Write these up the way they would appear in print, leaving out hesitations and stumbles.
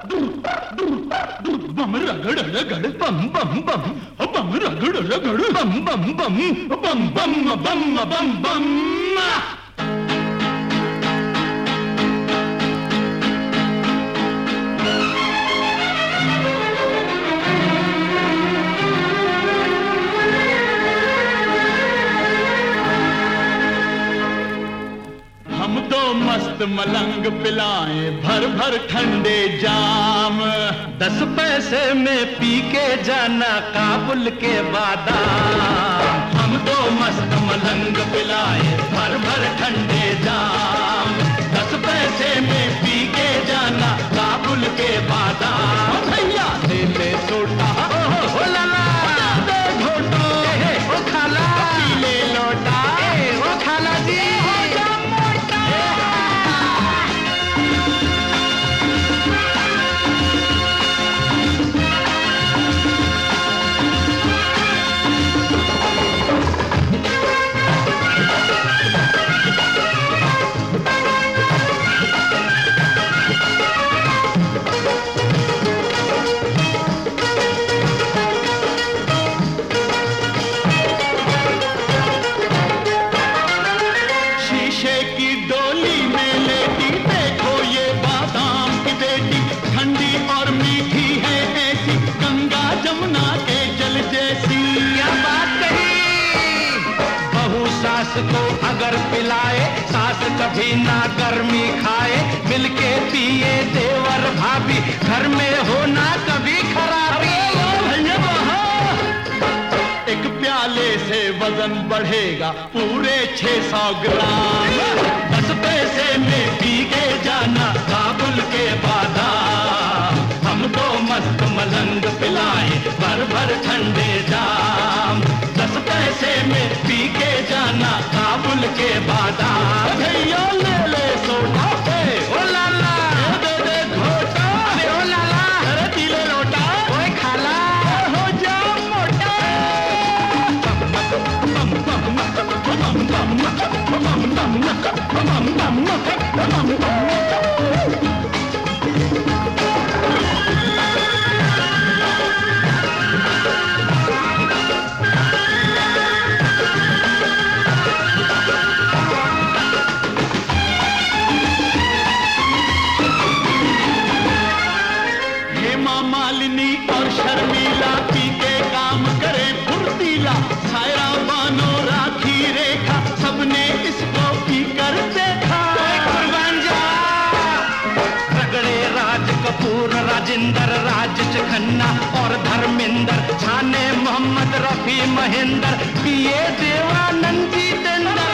बम रगड़ रगड़ बम बम बम बम रगड़ रगड़ बम बम बम बम बम बम बम बम। हम तो मस्त मलंग पिलाएं भर भर ठंडे जाम, 10 पैसे में पी के जाना काबुल के बादाम। हम तो मस्त मलंग पिलाएं भर भर ठंडे जाम, 10 पैसे में पी के जाना काबुल के बादाम। भैया ले ले सोडा ओ लाला दे घोटो ओ खाला पी ले लोटा ओ खाला जी। को अगर पिलाए सास कभी ना गर्मी खाए, मिलके पिए देवर भाभी घर में हो ना कभी खराबी। एक प्याले से वजन बढ़ेगा पूरे 600 ग्राम, 10 पैसे में पी के जाना काबुल के बादाम। हम तो मस्त मलंग पिलाए भर भर ठंडे जाम, 10 पैसे में पी के जाना काबुल के बादाम। भैया ले ले सोडा ओ लाला दे दे घोटा ओ लाला अरे पी ले लोटा ओए खाला हो जा मोटा। बम बम बम बम बम बम बम। मालिनी और शर्मीला पी के काम करे फुर्तीला, सायरा बानो राखी रेखा सबने इसको पी कर देखा। कुर्बान जा रगड़े राज कपूर राजेंद्र राज खन्ना और धर्मेंद्र, छाने मोहम्मद रफी महेंद्र, पिए देवानंद जितेंद्र।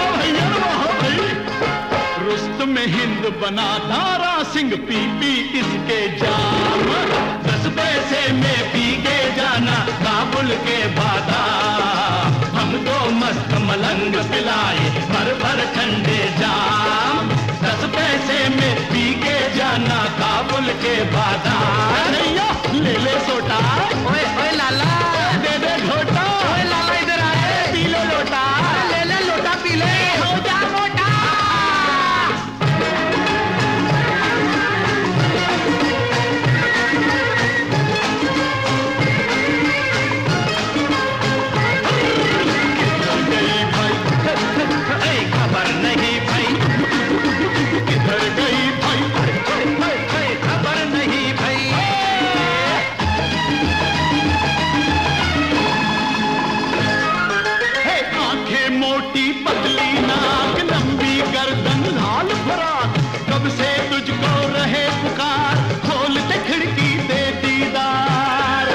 रुस्तम हिंद बना दारा सिंह पी पी इसके जाम, 10 पैसे में पी के जाना काबुल के बादाम। हम तो मस्त मलंग पिलाए भर भर ठंडे जाम, 10 पैसे में पी के जाना काबुल के बादाम। ले ले सोटा ओए ओए लाला दे दे घोटा ओए लाला इधर आए पी ले लोटा ले ले लोटा पी ले हो जा मोटा। खबर नहीं भाई किधर गई भाई खबर नहीं भाई। आंखें मोटी पतली नाक लंबी गर्दन लाल फराक, कब से तुझको रहे पुकार खोल दे खिड़की दे दीदार।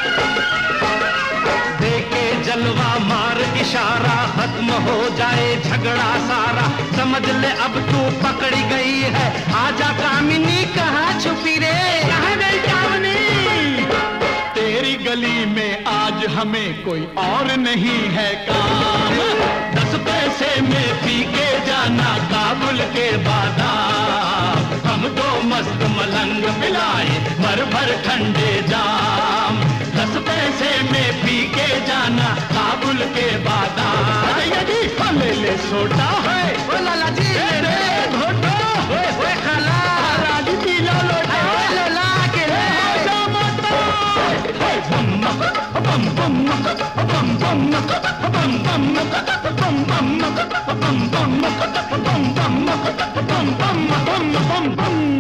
देखे जलवा मार इशारा खत्म हो जाए झगड़ा सारा, समझ ले अब तू पकड़ी गई है, आजा कामिनी कहाँ छुपी रे। कहाँ गई कामिनी? तेरी गली में आज हमें कोई और नहीं है काम, 10 पैसे में पी के जाना काबुल के बादाम। हम तो मस्त मलंग पिलाए भर भर ठंडे जाम, 10 पैसे में पी के जाना काबुल के बादाम। यदि ले ले सोटा है ओ लाला जी घोटो ओए ओए खाला राजी पी लो लोटा ओए लाला bum bum